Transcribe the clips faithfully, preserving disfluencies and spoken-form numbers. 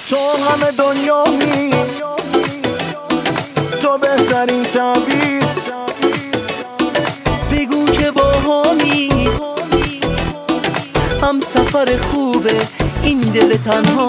تو همه دنیامی، تو بهترین تعبیر. بگو که باهامی، هم سفر خوبه این دل تنها.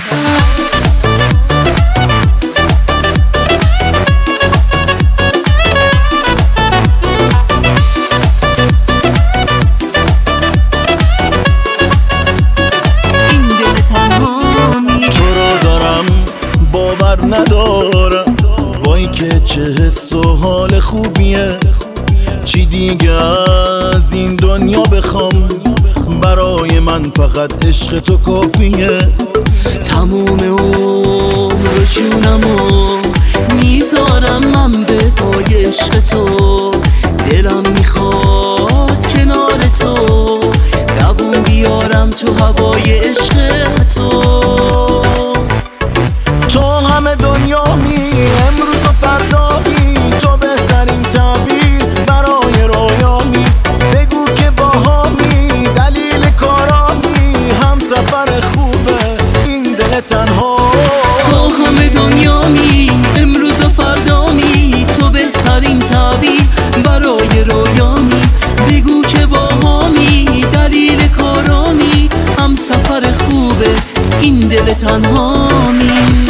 ندارم وای که چه حس و حال خوبیه. چی دیگه از این دنیا بخوام، برای من فقط عشق تو کافیه. تموم عمر جونمو میذارم من به پای عشق تو. دلم میخواد کنار تو دووم بیارم تو هوای عشق تو. تو همه دنیامی، امروز و فردایی، تو بهترین تعبیر برای رویامی. بگو که باهامی، دلیل کارامی، هم سفر خوبه این دل تنها. تو همه دنیامی، امروز و فردامی، تو بهترین تعبیر برای رویامی. بگو که باهامی، دلیل کارامی، هم سفر خوبه این دل تنهامی.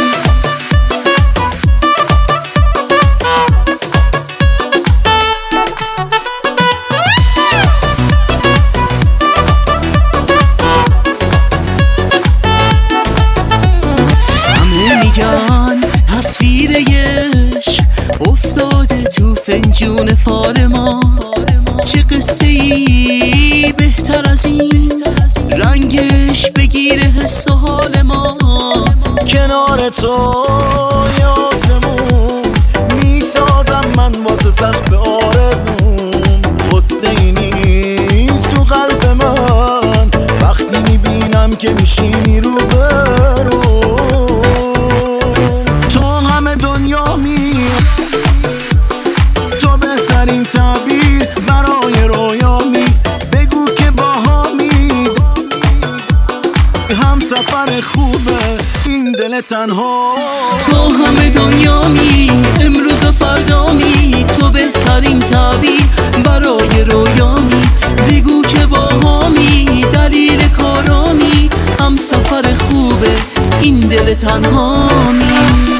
تصویر عشق افتاده تو فنجون فال ما. چه قصه ای بهتر از این، رنگش بگیره حس و حال ما. کنار تو آسمون میسازم من واسه سقف آرزوم. غصه ای نیست تو قلب من وقتی میبینم که میشینی رو برو. تو بهترین تعبیر برای رویامی. بگو که باهامی، هم سفر خوبه این دل تنها. تو همه دنیامی، امروز و فردامی، تو بهترین تعبیر برای رویامی. بگو که باهامی، دلیل کارامی، هم سفر خوبه این دل تنهامی.